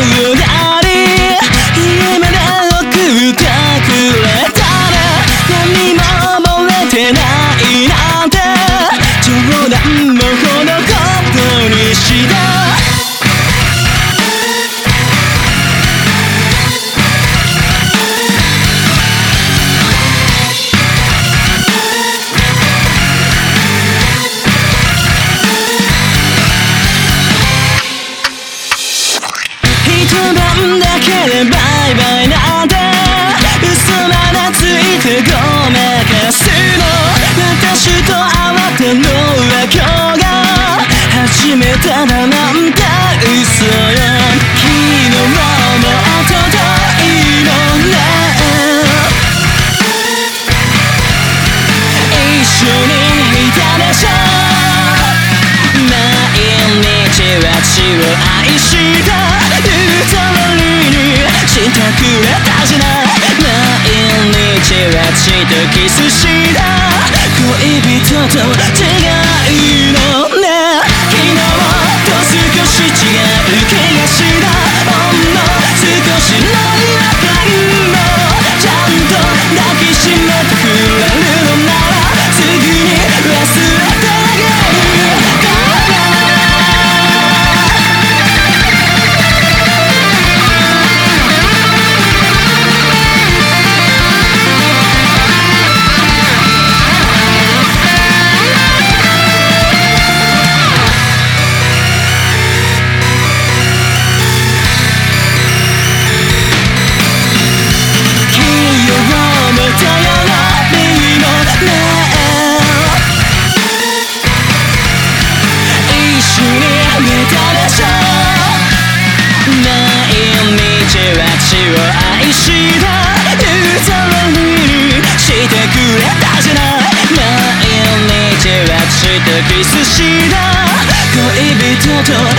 うなり家まで送ってくれたら何も漏れてないなんて冗談もほどことにした一晩だけでバイバイなんて嘘までついてごまかすの私とあなたのは今日が初めてだなんて嘘よ昨日もおとといのね一緒にいたでしょ毎日は血を愛したしてくれたじゃない毎日は血とキスした恋人と違うのね昨日と少し違う気がしたほんの少しの違和感もちゃんと抱きしめてくれるのならすぐに忘れてあげる血を愛した言う通りにしてくれたじゃない毎日は血とキスした恋人と